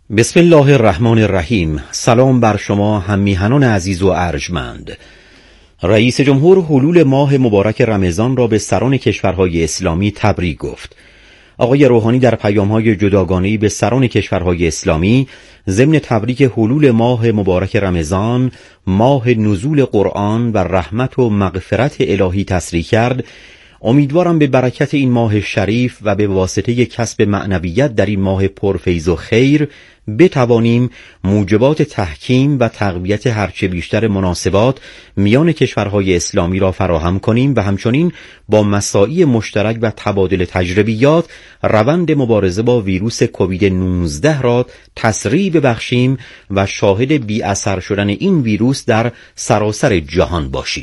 بسم الله الرحمن الرحیم. سلام بر شما هممیهنان عزیز و ارجمند. رئیس جمهور حلول ماه مبارک رمضان را به سران کشورهای اسلامی تبریک گفت. آقای روحانی در پیام‌های جداگانه‌ای به سران کشورهای اسلامی ضمن تبریک حلول ماه مبارک رمضان، ماه نزول قرآن و رحمت و مغفرت الهی تصریح کرد: امیدوارم به برکت این ماه شریف و به واسطه کسب معنویت در این ماه پرفیض و خیر بتوانیم موجبات تحکیم و تقویت هرچه بیشتر مناسبات میان کشورهای اسلامی را فراهم کنیم و همچنین با مساعی مشترک و تبادل تجربیات روند مبارزه با ویروس کووید 19 را تسریع ببخشیم و شاهد بی اثر شدن این ویروس در سراسر جهان باشیم.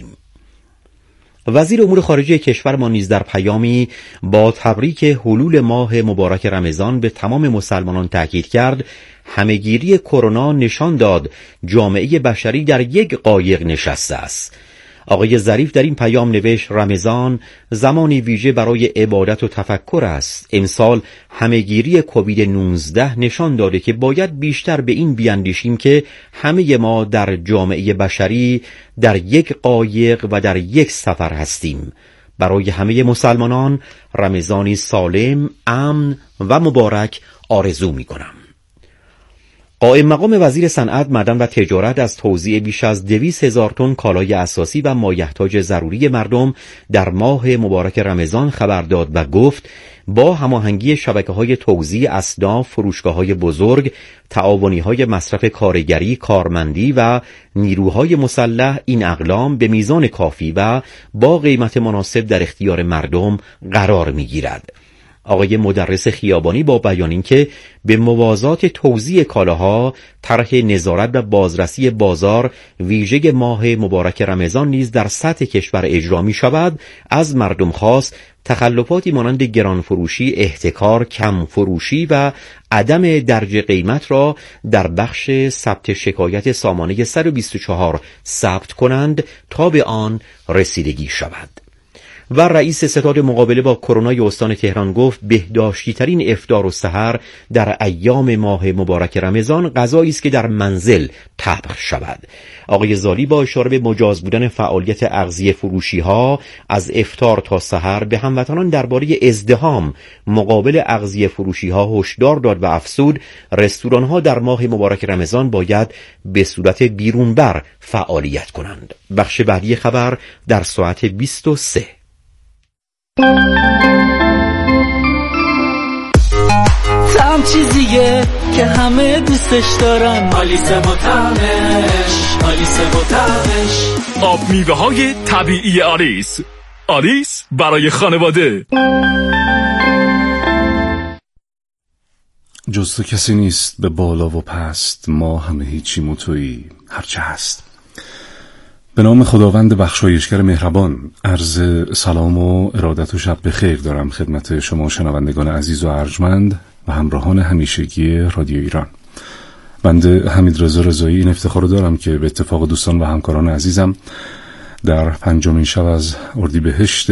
وزیر امور خارجه کشور ما نیز در پیامی با تبریک حلول ماه مبارک رمضان به تمام مسلمانان تاکید کرد: همهگیری کرونا نشان داد جامعه بشری در یک قایق نشسته است. آقای ظریف در این پیام نوشت: رمضان زمانی ویژه برای عبادت و تفکر است. امسال همهگیری کووید 19 نشان داده که باید بیشتر به این بیاندیشیم که همه ما در جامعه بشری در یک قایق و در یک سفر هستیم. برای همه مسلمانان رمضانی سالم، امن و مبارک آرزو می کنم. قائم مقام وزیر صنعت، معدن و تجارت از توزیع بیش از 200,000 تن کالای اساسی و مایحتاج ضروری مردم در ماه مبارک رمضان خبر داد و گفت: با هماهنگی شبکه‌های توزیع اصناف، فروشگاه‌های بزرگ، تعاونی‌های مصرف کارگری، کارمندی و نیروهای مسلح، این اقلام به میزان کافی و با قیمت مناسب در اختیار مردم قرار می‌گیرد. آقای مدرس خیابانی با بیان اینکه به موازات توزیع کالاها، طرح نظارت و بازرسی بازار ویژه ماه مبارک رمضان نیز در سطح کشور اجرا می شود، از مردم خواست تخلفاتی مانند گرانفروشی، احتکار، کم فروشی و عدم درج قیمت را در بخش ثبت شکایت سامانه 124 ثبت کنند تا به آن رسیدگی شود. و رئیس ستاد مقابله با کرونا استان تهران گفت: بهداشتی ترین افطار و سحر در ایام ماه مبارک رمضان غذایی است که در منزل طبخ شود. آقای زالی با اشاره به مجاز بودن فعالیت اغذیه فروشی ها از افطار تا سحر به هموطنان درباره ازدحام مقابل اغذیه فروشی ها هشدار داد و افزود: رستوران ها در ماه مبارک رمضان باید به صورت بیرونبر فعالیت کنند. بخش بعدی خبر در ساعت 23. طعم چیزیه که همه دوستش دارن، آلیسه و طعمش، آلیسه و طعمش. آب میوه های طبیعی آلیس، آلیس برای خانواده. جز تو کسی نیست به بالا و پست، ما همه هیچیم و تویی هرچه هست. به نام خداوند بخشایشگر مهربان عرض سلام و ارادت و شب بخیر دارم خدمت شما شنوندگان عزیز و ارجمند و همراهان همیشگی رادیو ایران. بنده حمیدرضا رضایی این افتخار رو دارم که به اتفاق دوستان و همکاران عزیزم در 5مین شب از اردیبهشت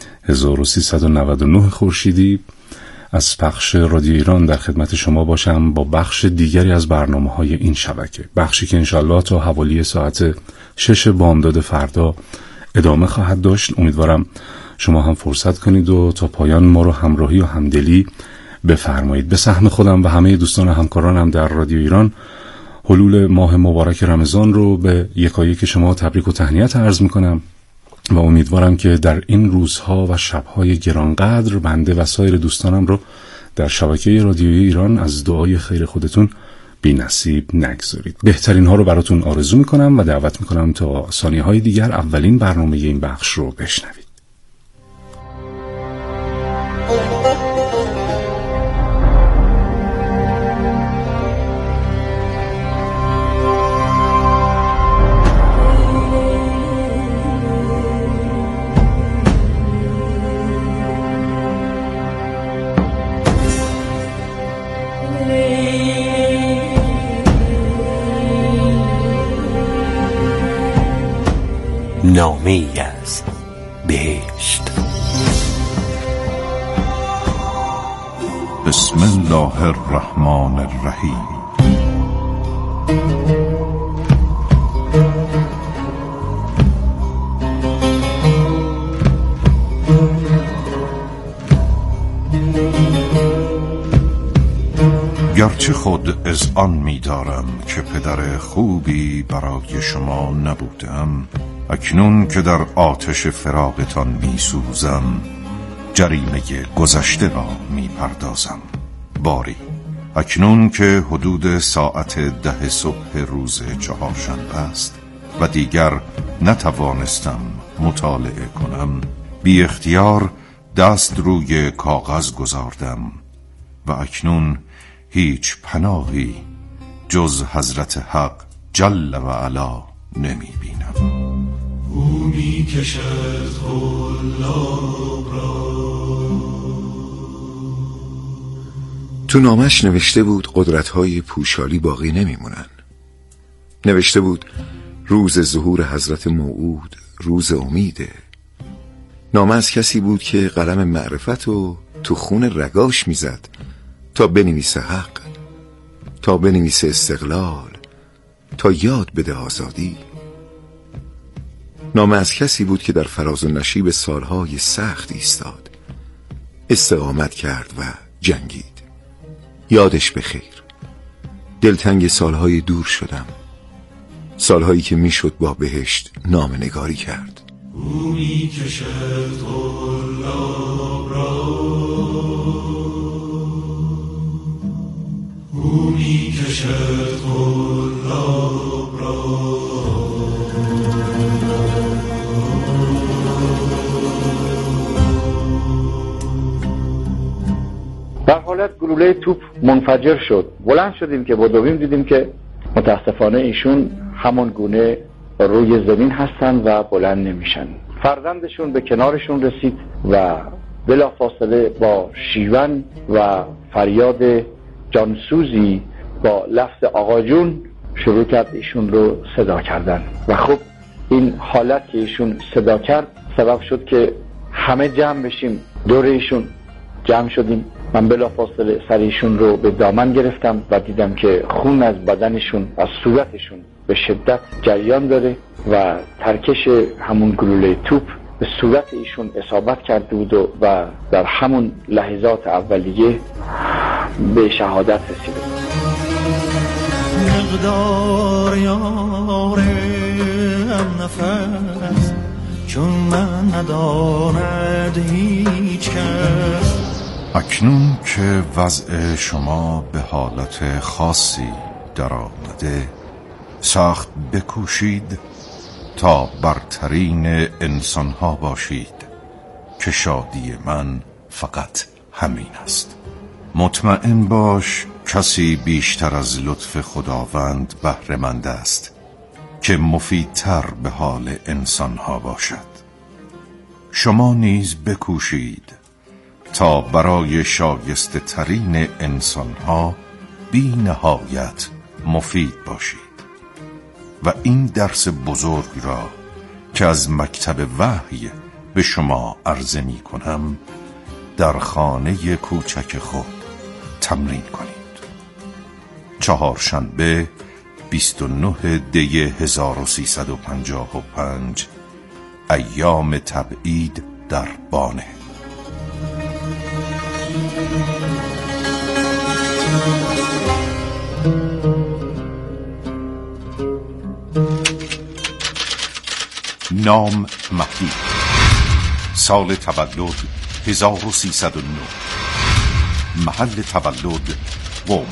1399 خورشیدی از پخش رادیو ایران در خدمت شما باشم با بخش دیگری از برنامه‌های این شبکه، بخشی که انشالله تا حوالی ساعت 6 بامداد فردا ادامه خواهد داشت. امیدوارم شما هم فرصت کنید و تا پایان ما رو همراهی و همدلی بفرمایید. به سهم خودم و همه دوستان و همکارانم در رادیو ایران حلول ماه مبارک رمضان رو به یکایک شما تبریک و تهنیت عرض میکنم و امیدوارم که در این روزها و شبهای گرانقدر بنده و سایر دوستانم رو در شبکه رادیویی ایران از دعای خیر خودتون بی نصیب نگذارید. بهترین ها رو براتون آرزو میکنم و دعوت میکنم تا ثانیه های دیگر اولین برنامه این بخش رو بشنوید. نامه‌ای از بهشت. بسم الله الرحمن الرحیم. گرچه خود از آن می دارم که پدر خوبی برای شما نبودم، اکنون که در آتش فراقتان می سوزم جریمه گذشته را می پردازم. باری اکنون که حدود ساعت 10 صبح روز چهارشنبه است و دیگر نتوانستم مطالعه کنم، بی اختیار دست روی کاغذ گذاردم و اکنون هیچ پناهی جز حضرت حق جل و علا نمی بینم. او می کشد غلاب را. تو نامش نوشته بود قدرت‌های پوشالی باقی نمیمونن. نوشته بود روز ظهور حضرت موعود روز امیده. نامه از کسی بود که قلم معرفت رو تو خون رگاش میزد تا بنویسه حق، تا بنویسه استقلال، تا یاد بده آزادی. نامه از کسی بود که در فراز و نشیب سالهای سخت ایستاد، استقامت کرد و جنگید. یادش بخیر. دلتنگ سالهای دور شدم، سالهایی که میشد با بهشت نامه نگاری کرد. او می کشد غلاب را، او می کشد غلاب را. در حالت گلوله توپ منفجر شد. بلند شدیم که بدویم دیدیم که متاسفانه ایشون همان گونه روی زمین هستن و بلند نمیشن. فرزندشون به کنارشون رسید و بلافاصله با شیون و فریاد جانسوزی با لفظ آقا جون شروع کرد ایشون رو صدا کردن و خب این حالت که ایشون صدا کرد سبب شد که همه جمع بشیم دور ایشون. جمع شدیم. من بلافاصله سر ایشون رو به دامن گرفتم و دیدم که خون از بدنشون، از صورتشون به شدت جریان داره و ترکش همون گلوله توپ به صورت ایشون اصابت کرده بود و در همون لحظات اولیه به شهادت رسیده. مقدار یارم نفس چون من نداند هیچ کس. اکنون که وضع شما به حالت خاصی در آمده، سخت بکوشید تا برترین انسانها باشید که شادی من فقط همین است. مطمئن باش کسی بیشتر از لطف خداوند بهره‌مند است که مفیدتر به حال انسانها باشد. شما نیز بکوشید تا برای شایسته ترین انسانها بی نهایت مفید باشید و این درس بزرگ را که از مکتب وحی به شما عرضه می کنم در خانه کوچک خود تمرین کنید. چهارشنبه 29 دی 1355 ایام تبعید در بانه. نام مهدی، سال تولد 1309، محل تولد قم،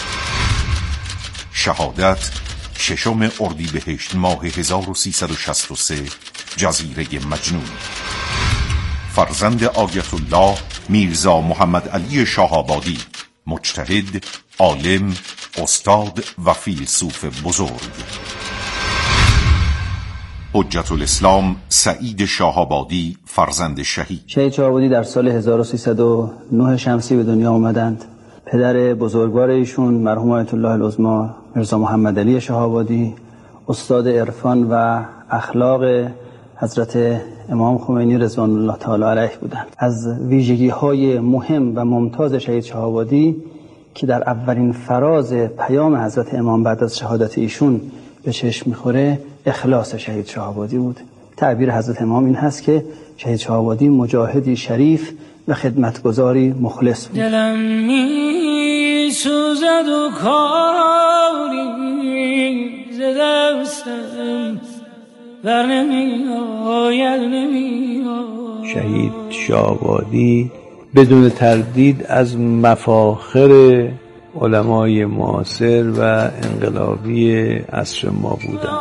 شهادت 6 اردیبهشت ماه 1363 جزیره مجنون، فرزند آیت الله میرزا محمد علی شاه‌آبادی، مجتهد، عالم، استاد و فیلسوف بزرگ. حجت الاسلام سعید شاه‌آبادی، فرزند شهید. شهید شاه‌آبادی در سال 1309 شمسی به دنیا آمدند. پدر بزرگوار ایشون مرحوم آیت الله العظمی میرزا محمد علی شاه‌آبادی استاد عرفان و اخلاق حضرت امام خمینی رضوان الله تعالی علیه بودند. از ویژگی‌های مهم و ممتاز شهید شاه‌آبادی که در اولین فراز پیام حضرت امام بعد از شهادت ایشون به چشم می‌خوره اخلاص شهید شاه‌آبادی بود. تعبیر حضرت امام این هست که شهید شاه‌آبادی مجاهدی شریف و خدمتگزاری مخلص بود. دلم می‌سوزد سوزد و کاری ز دستم بر نمی‌آید شهید شاه‌آبادی بدون تردید از مفاخر علمای معاصر و انقلابی عصر ما بودند.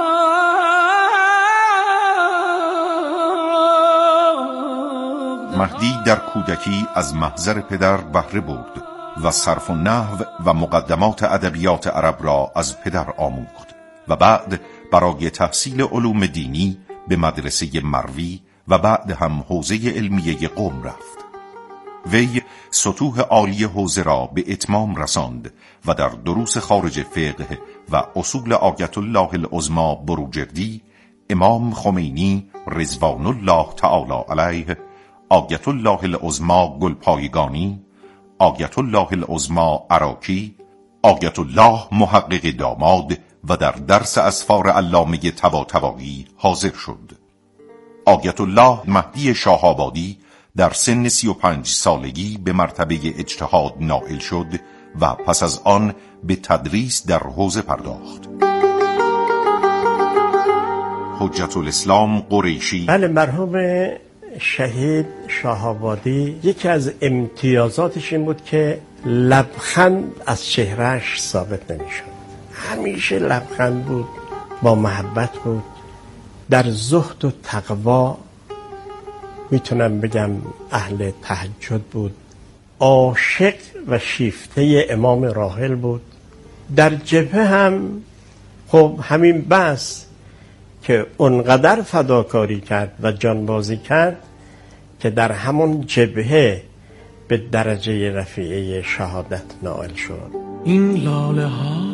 مهدی در کودکی از محضر پدر بهره برد و صرف و نحو و مقدمات ادبیات عرب را از پدر آموخت و بعد برای تحصیل علوم دینی به مدرسه مروی و بعد هم حوزه علمیه قم رفت. وی سطوح عالی حوزه را به اتمام رساند و در دروس خارج فقه و اصول آیت الله العظمی بروجردی، امام خمینی رضوان الله تعالی علیه، آیت الله العظمی گلپایگانی، آیت الله العظمی عراقی، آیت الله محقق داماد و در درس اسفار علامه طباطبایی حاضر شد. آیت الله مهدی شاه‌آبادی در سن 35 سالگی به مرتبه اجتهاد نائل شد و پس از آن به تدریس در حوزه پرداخت. حجت الاسلام قریشی: بله، مرحوم شهید شاه‌آبادی یکی از امتیازاتش این بود که لبخند از چهرهش ثابت نمی‌شد. همیشه لبخند بود، با محبت بود، در زهد و تقوا میتونم بگم اهل تهجد بود، عاشق و شیفته امام راحل بود. در جبهه هم خب همین بس که اونقدر فداکاری کرد و جانبازی کرد که در همون جبهه به درجه رفیعه شهادت نائل شد. این لاله ها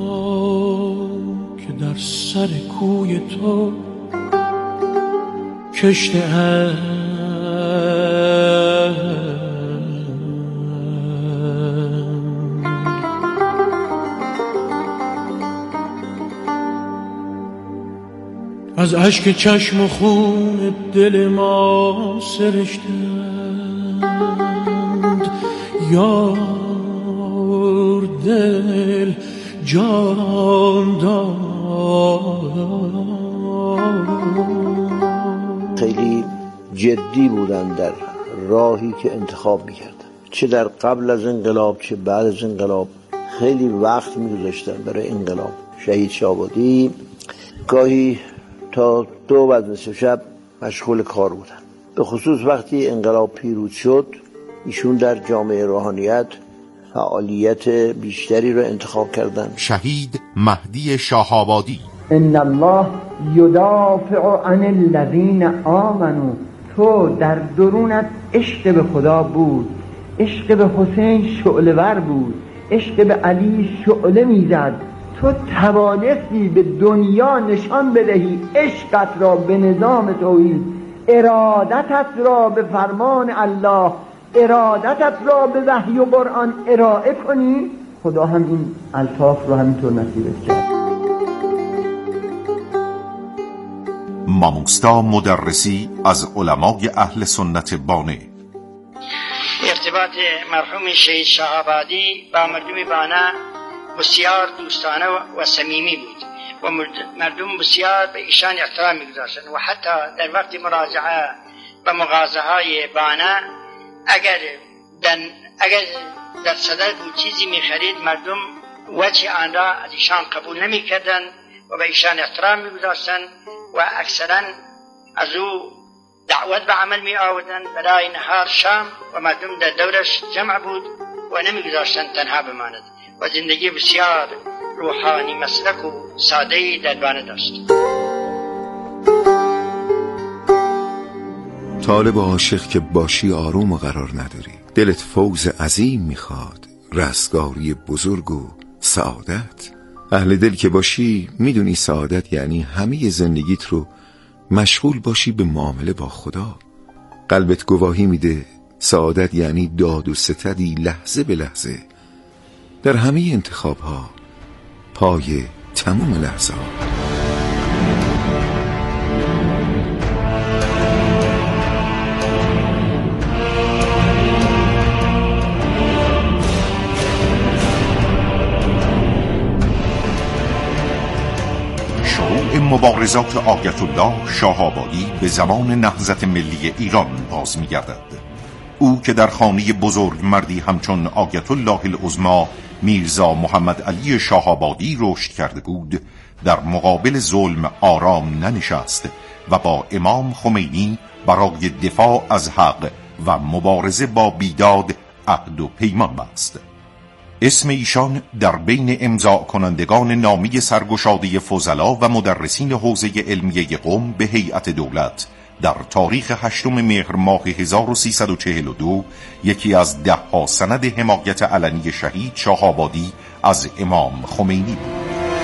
که در سر کوی تو کشته از اشک چشم و خون دل ما سرشتند، یار دل جان داد. خیلی جدی بودن در راهی که انتخاب میکردن، چه در قبل از انقلاب چه بعد از انقلاب. خیلی وقت میگذاشتن برای انقلاب. شهید شاه‌آبادی گاهی تا 2 بعد نصف شب مشغول کار بودن. به خصوص وقتی انقلاب پیروز شد، ایشون در جامعه روحانیت فعالیت بیشتری رو انتخاب کردن. شهید مهدی شاه‌آبادی: ان الله یدافع عن الذین آمنوا. تو در درونت عشق به خدا بود، عشق به حسین شعله ور بود، عشق به علی شعله میزد. تو توانستی به دنیا نشان بدهی عشقت را به نظام توحید، ارادتت را به فرمان الله، ارادتت را به وحی و قرآن ارائه کنی. خدا هم این الطاف رو همینطور نصیبت کرد. ماموستا مدرسی از علمای اهل سنت بانه: ارتباط مرحوم شهید شاه‌آبادی با مردم بانه بسیار دوستانه و صمیمی بود و مردم بسیار به ایشان احترام می‌گذاشتند و حتی در وقت مراجعه و مغازه های بانه اگر در صدر بود چیزی می‌خرید، مردم وجه آن را از ایشان قبول نمی‌کردند و به ایشان احترام می‌گذاشتند و اکثرا از او دعوت به عمل می‌آوردند برای نهار شام و مردم در دورش جمع بود و نمی‌گذاشتند تنها بماند و زندگی بسیار روحانی مسلک و ساده‌ای در بانه داشت. طالب عاشق که باشی آروم و قرار نداری، دلت فوز عظیم میخواد، رستگاری بزرگ و سعادت. اهل دل که باشی میدونی سعادت یعنی همه زندگیت رو مشغول باشی به معامله با خدا. قلبت گواهی میده سعادت یعنی داد و ستدی لحظه به لحظه در همه انتخاب ها، پای تمام لحظه ها. طلع مبارزات آیت الله شاه آبادی به زمان نهضت ملی ایران باز می‌گردد. او که در خانه بزرگ مردی همچون آیت الله العظمی میرزا محمد علی شاه آبادی رشد کرده بود، در مقابل ظلم آرام ننشست و با امام خمینی برای دفاع از حق و مبارزه با بیداد عهد و پیمان بست. اسم ایشان در بین امضا کنندگان نامه سرگشاده فضلا و مدرسین حوزه علمیه قم به هیئت دولت در تاریخ 8 مهر ماه 1342 یکی از 10 سند حمایت علنی شهید شاه آبادی از امام خمینی بود.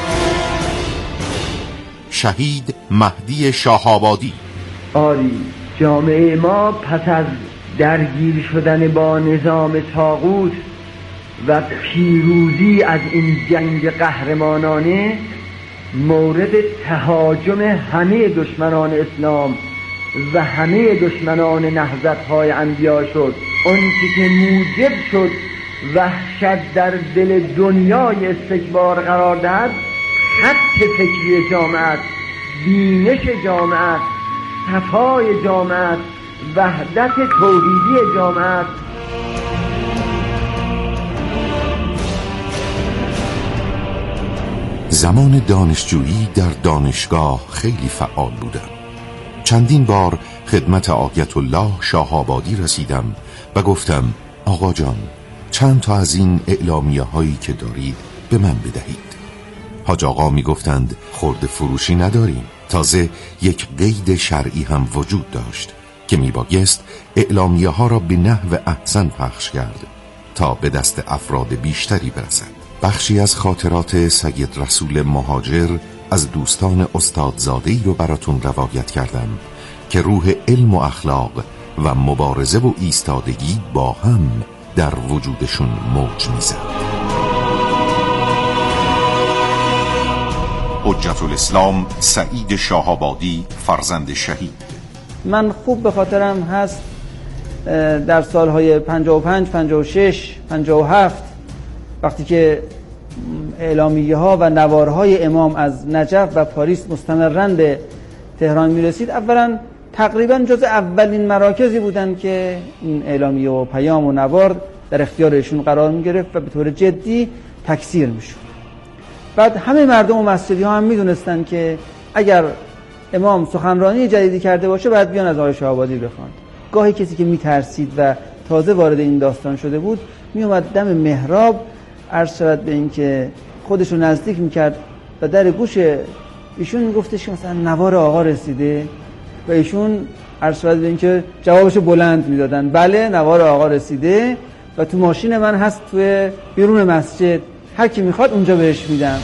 شهید مهدی شاه آبادی. آری، جامعه ما پس از درگیر شدن با نظام طاغوت و پیروزی از این جنگ قهرمانانه مورد تهاجم همه دشمنان اسلام و همه دشمنان نهضت‌های انبیا شد. آنچه که موجب شد وحشت در دل دنیای استکبار قرار دهد، خط فکری جامعه، بینش جامعه، صفای جامعه، وحدت توحیدی جامعه. زمان دانشجویی در دانشگاه خیلی فعال بودم. چندین بار خدمت آیت الله شاه آبادی رسیدم و گفتم آقا جان، چند تا از این اعلامیه هایی که دارید به من بدهید. حاج آقا می گفتند خرد فروشی نداریم. تازه یک قید شرعی هم وجود داشت که می بایست اعلامیه ها را به نحو احسن پخش کرد تا به دست افراد بیشتری برسد. بخشی از خاطرات سید رسول مهاجر از دوستان استادزاده‌ای رو براتون روایت کردم که روح علم و اخلاق و مبارزه و ایستادگی با هم در وجودشون موج میزد. حجت الاسلام سعید شاه آبادی، فرزند شهید. من خوب به خاطرم هست در سالهای 55 56 57 وقتی که اعلامیه ها و نوارهای امام از نجف و پاریس مستمراً به تهران می رسید، اولا تقریبا جز اولین مراکزی بودن که این اعلامیه و پیام و نوار در اختیارشون قرار می گرفت و به طور جدی تکثیر می شد. بعد همه مردم و مسجدی ها هم می دونستن که اگر امام سخنرانی جدیدی کرده باشه باید بیان از آقای شاه آبادی بخوان. گاهی کسی که می ترسید و تازه وارد این داستان شده بود می اومد دم محراب، عرض شود به این که خودش رو نزدیک میکرد و در گوش ایشون میگفتش که مثلا نوار آقا رسیده و ایشون عرض شود به این که جوابشو بلند میدادن، بله نوار آقا رسیده و تو ماشین من هست توی بیرون مسجد، هر کی میخواد اونجا بهش میدم.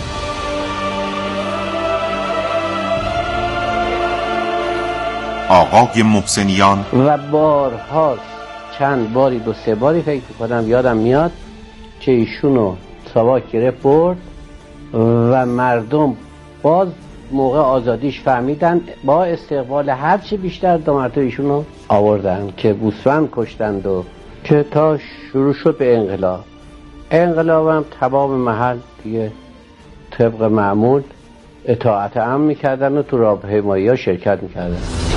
آقای محسنیان. و بارها، چند باری 2-3 باری فکر میکنم یادم میاد که ایشونو ساواک گرفت برد و مردم باز موقع آزادیش فهمیدن، با استقبال هرچی بیشتر دو مرتبه ایشونو آوردن که گوسفند کشتند و که تا شروع شد به انقلاب هم تمام محل دیگه طبق معمول اطاعت امر میکردن و تو راهپیمایی ها شرکت میکردن.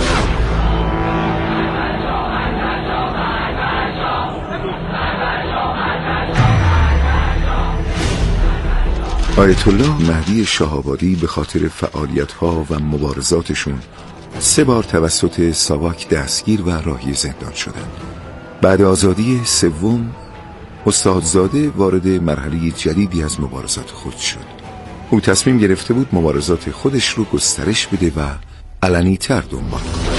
آیت الله مهدی شاه آبادی به خاطر فعالیت‌ها و مبارزاتشون 3 بار توسط ساواک دستگیر و راهی زندان شدند. بعد آزادی سوم استادزاده وارد مرحله جدیدی از مبارزات خود شد. او تصمیم گرفته بود مبارزات خودش رو گسترش بده و علنی‌تر دنبال کنه.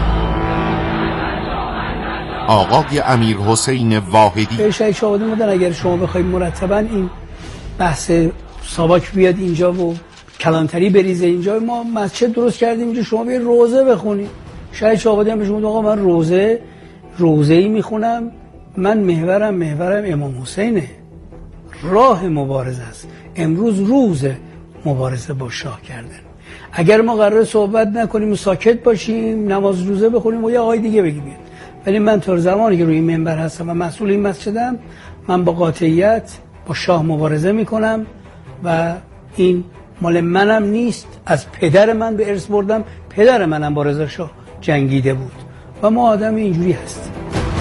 آقای امیر حسین واحدی. شهید شاه آبادی بودن اگر شما بخواید مرتباً این بحث ساواک بیاد اینجا و کلانتری بریزه اینجا، ما مسجد درست کردیم اینجا، شما بیاید روزه بخونید. شهید شاه آبادی هم بهش گفت آقا من روزه‌ای میخونم، من محورم امام حسینه، راه مبارزه است، امروز روز مبارزه با شاه کردن. اگر ما قرار صحبت نکنیم و ساکت باشیم، نماز روزه بخونیم و یه آقای دیگه بگیم، ولی من تا زمانی که روی این منبر هستم و مسئول این مسجدم، من با قاطعیت با شاه مبارزه میکنم و این مال منم نیست، از پدر من به ارث بردم. پدر منم با رضا شاه جنگیده بود و ما آدم اینجوری هستیم.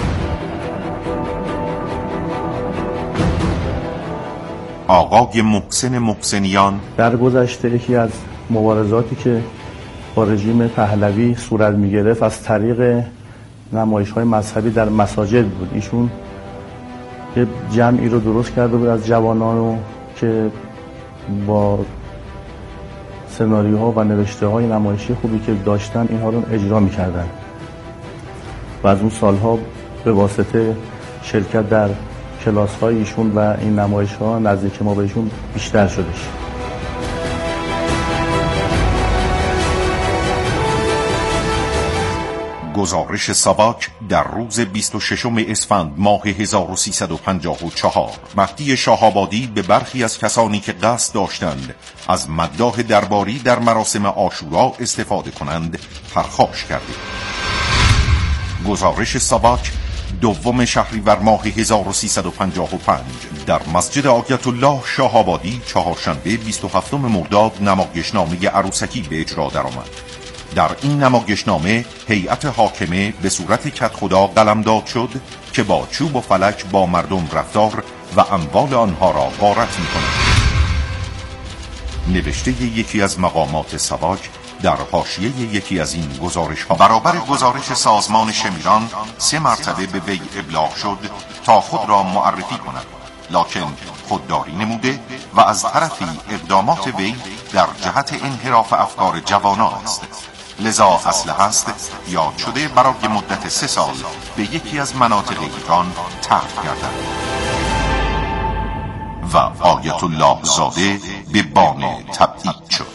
آقای محسن محسنیان در گذشته یکی از مبارزاتی که با رژیم پهلوی صورت می گرفت از طریق نمایش‌های مذهبی در مساجد بود. ایشون یه جمعی رو درست کرده بود از جوانان رو که با سناریوها و نوشته‌های نمایشی خوبی که داشتن اینها رو اجرا می‌کردن و از اون سالها به واسطه شرکت در کلاس‌های ایشون و این نمایش‌ها نزدیک ما به ایشون بیشتر شدش. گزارش ساواک در روز 26 اسفند ماه 1354. مهدی شاه‌آبادی به برخی از کسانی که قصد داشتند از مداح درباری در مراسم عاشورا استفاده کنند پرخاش کرده. گزارش ساواک 2 شهریور ماه 1355 در مسجد آیت الله شاه‌آبادی چهارشنبه 27 مرداد نمایشنامه عروسکی به اجرا درآمد. در این نمایشنامه هیئت حاکمه به صورت کدخدا قلمداد شد که با چوب و فلک با مردم رفتار و اموال آنها را غارت می‌کند. نوشته یکی از مقامات ساواک در حاشیه یکی از این گزارش‌ها: برابر گزارش سازمان شمیران 3 مرتبه به وی ابلاغ شد تا خود را معرفی کند، لکن خودداری نموده و از طرفی اقدامات وی در جهت انحراف افکار جوانان است. لذا اصل هست یاد شده برای مدت 3 سال به یکی از مناطق ایران طرح گردد و آیت الله زاده به بان تبعید شد.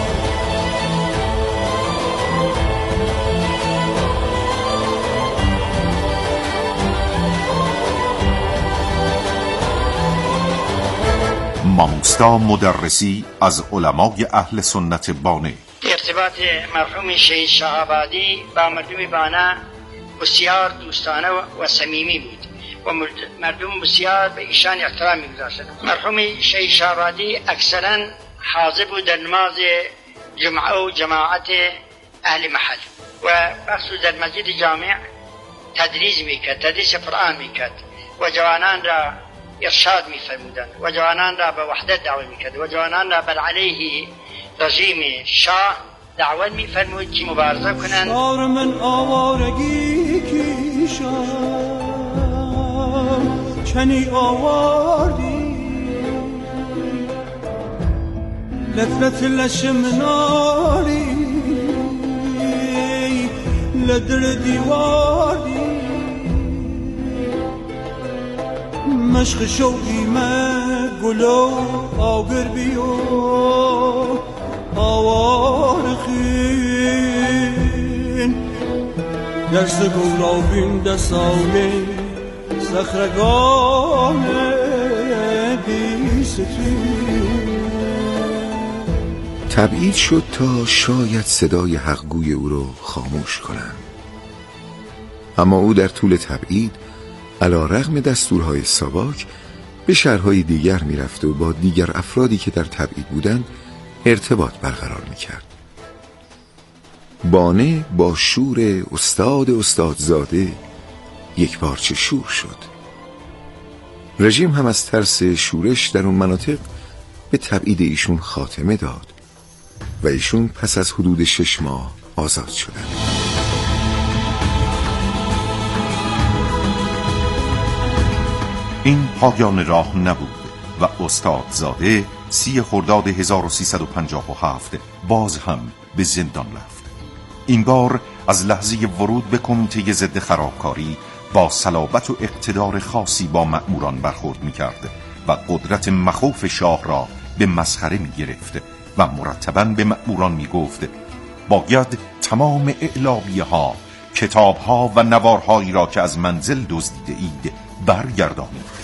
ماموستا مدرسی از علمای اهل سنت بانه. ارتباط مرحوم شهید شاه‌آبادی با مردم بانه بسیار دوستانه و صمیمی بود و مردم بسیار به ایشان احترام می‌گذاشتند. مرحوم شهید شاه‌آبادی اکثرا حاضر بود در نماز جمعه و جماعت اهل محل و بخصوص در مسجد جامع تدریس میکرد، تدریس قرآن میکرد و جوانان را ارشاد می‌فرمودند و جوانان را به وحدت دعوت می‌کرد و جوانان را بر علیه رژیم شاه دعوت می‌فرمود که مبارزه کنند. شعار من آوارگی کیشم چنی آوردی لفلت لشمناری لدر دیواری مشق شوقی من گلو آگر بیو آوار خین درس گولابین دستاوی سخرگان بیستی. تبعید شد تا شاید صدای حقگوی او رو خاموش کنند، اما او در طول تبعید علی رغم دستورهای ساواک به شهرهای دیگر میرفت و با دیگر افرادی که در تبعید بودند ارتباط برقرار میکرد. بانه با شور استادزاده یک پارچه شور شد. رژیم هم از ترس شورش در اون مناطق به تبعید ایشون خاتمه داد و ایشون پس از حدود 6 ماه آزاد شدند. این پایان راه نبود و استادزاده 30 خرداد 1357 باز هم به زندان رفت. این بار از لحظه ورود به کمیته ضد خرابکاری با صلابت و اقتدار خاصی با مأموران برخورد می‌کرد و قدرت مخوف شاه را به مسخره می‌گرفت و مرتباً به مأموران می‌گفت باید تمام اعلامیه‌ها، کتاب‌ها و نوارهایی را که از منزل دزدیده اید برگردانید.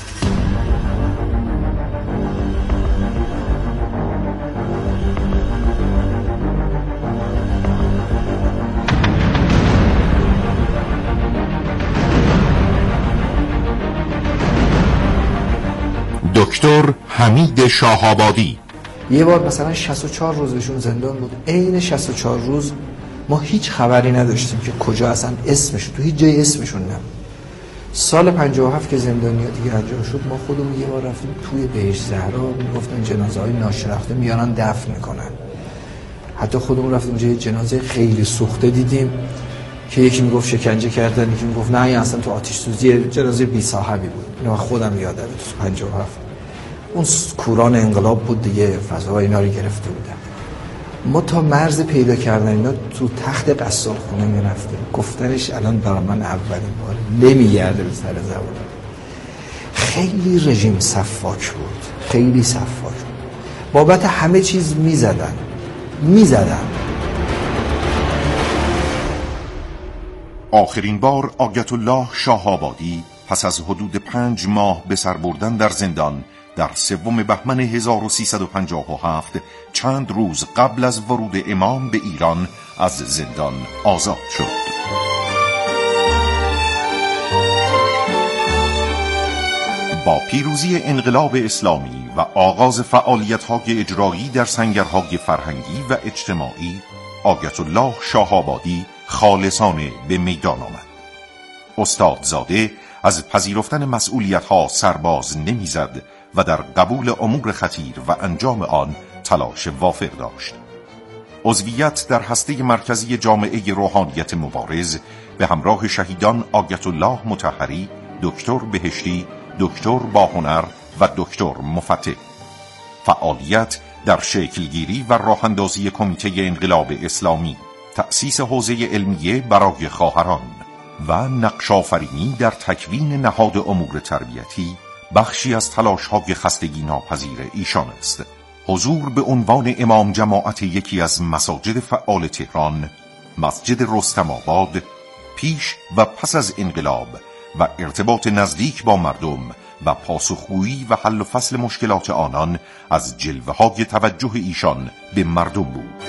دکتر حمید شاه‌آبادی یه بار مثلا 64 روز بهشون زندان بود. عین 64 روز ما هیچ خبری نداشتیم که کجا اصلا اسمشون، تو هیچ جای اسمشون نبود. سال 57 که زندانیات دیگه انجام شد، ما خودمون یه بار رفتیم توی بهشت زهرا، میگفتن جنازه های ناشناخته میارن دفن میکنن. حتی خودمون رفتیم اونجا یه جنازه خیلی سوخته دیدیم که یکی میگفت شکنجه کردن، یکی میگفت نه اصلا تو آتش سوزی، جنازه بی صاحبی بود. اینو خودم یادمه تو 57 اون کوران انقلاب بود دیگه، فضاهای اینا رو گرفته بودن. ما تا مرز پیدا کردن اینا تو تخت قصال خونه میرفتیم. گفتنش الان برای من اولین بار نمیگرده به سر زبان. خیلی رژیم سفاک بود، خیلی سفاک بود. بابت همه چیز میزدن. آخرین بار آیت الله شاه آبادی پس از حدود 5 ماه به سر بردن در زندان در 3 بهمن 1357 چند روز قبل از ورود امام به ایران از زندان آزاد شد. با پیروزی انقلاب اسلامی و آغاز فعالیت‌های اجرایی در سنگرهای فرهنگی و اجتماعی، آیت الله شاه آبادی خالصانه به میدان آمد. استادزاده از پذیرفتن مسئولیت‌ها سرباز نمی‌زد و در قبول امور خطیر و انجام آن تلاش وافر داشت. عضویت در هسته مرکزی جامعه روحانیت مبارز به همراه شهیدان آیت الله مطهری، دکتر بهشتی، دکتر باهنر و دکتر مفتح. فعالیت در شکلگیری و راهاندازی کمیته انقلاب اسلامی، تأسیس حوزه علمیه برای خواهران و نقش‌آفرینی در تکوین نهاد امور تربیتی بخشی از تلاش‌های خستگی ناپذیر ایشان است. حضور به عنوان امام جماعت یکی از مساجد فعال تهران، مسجد رستم آباد، پیش و پس از انقلاب و ارتباط نزدیک با مردم و پاسخگویی و حل و فصل مشکلات آنان از جلوه‌های توجه ایشان به مردم بود.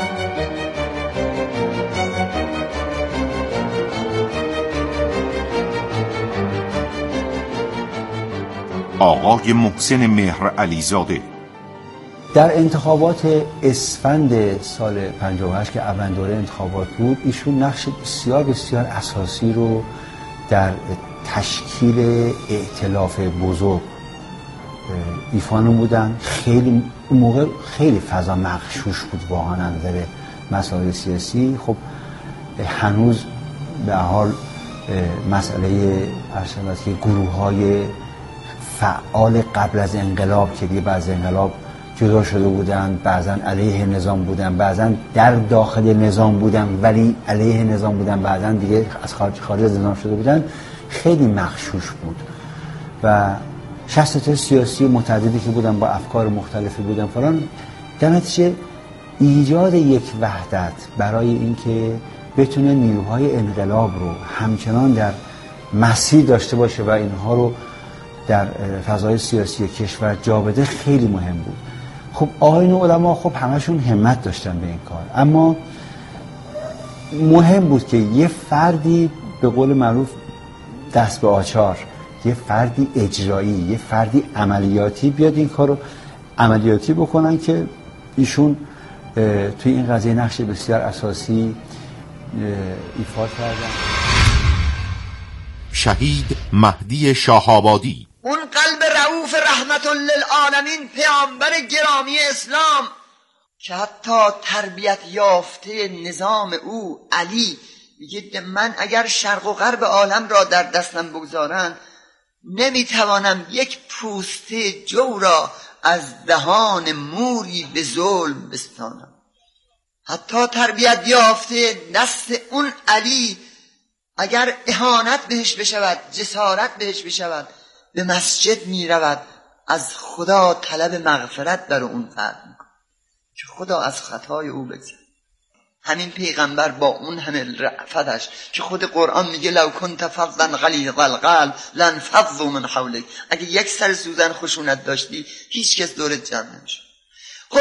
آقای محسن مهر علیزاده در انتخابات اسفند سال 58 که اولین دوره انتخابات بود، ایشون نقش بسیار بسیار اساسی رو در تشکیل ائتلاف بزرگ ایفا نمودن. خیلی اون موقع خیلی فضا مغشوش بود واقعا نظر مسائل سیاسی. خب هنوز به حال مسئله ارشد که گروه‌های فعال قبل از انقلاب که دیگه بعد از انقلاب جدا شده بودن، بعضا علیه نظام بودن، بعضا در داخل نظام بودن ولی علیه نظام بودن، بعضا دیگه از خارج از نظام شده بودن، خیلی مغشوش بود و شخصیت‌های سیاسی متعددی که بودن با افکار مختلفی بودن فلان. در نتیجه ایجاد یک وحدت برای اینکه بتونه نیروهای انقلاب رو همچنان در مسیر داشته باشه و اینها رو در فضای سیاسی کشور جا بده خیلی مهم بود. خب آیین علما خب همشون همت داشتن به این کار، اما مهم بود که یه فردی به قول معروف دست به آچار، یه فردی اجرایی، یه فردی عملیاتی بیاد این کار رو عملیاتی بکنن که ایشون توی این قضیه نقش بسیار اساسی ایفا کردن. شهید مهدی شاه آبادی، اون قلب رؤوف رحمت للعالمین پیامبر گرامی اسلام که حتی تربیت یافته نظام او علی میگه من اگر شرق و غرب عالم را در دستم بگذارند نمیتوانم یک پوسته جو را از دهان موری به ظلم بستانم. حتی تربیت یافته دست اون علی اگر اهانت بهش بشود، جسارت بهش بشود، به مسجد می رود، از خدا طلب مغفرت در اون فرد میکن که خدا از خطای او بگذره. همین پیغمبر با اون همه رأفتش که خود قرآن میگه لو کنت فظا غلیظ القلب لانفضوا من حولک، اگه یک سر سوزن خشونت داشتی هیچ کس دورت جمع نمیشه.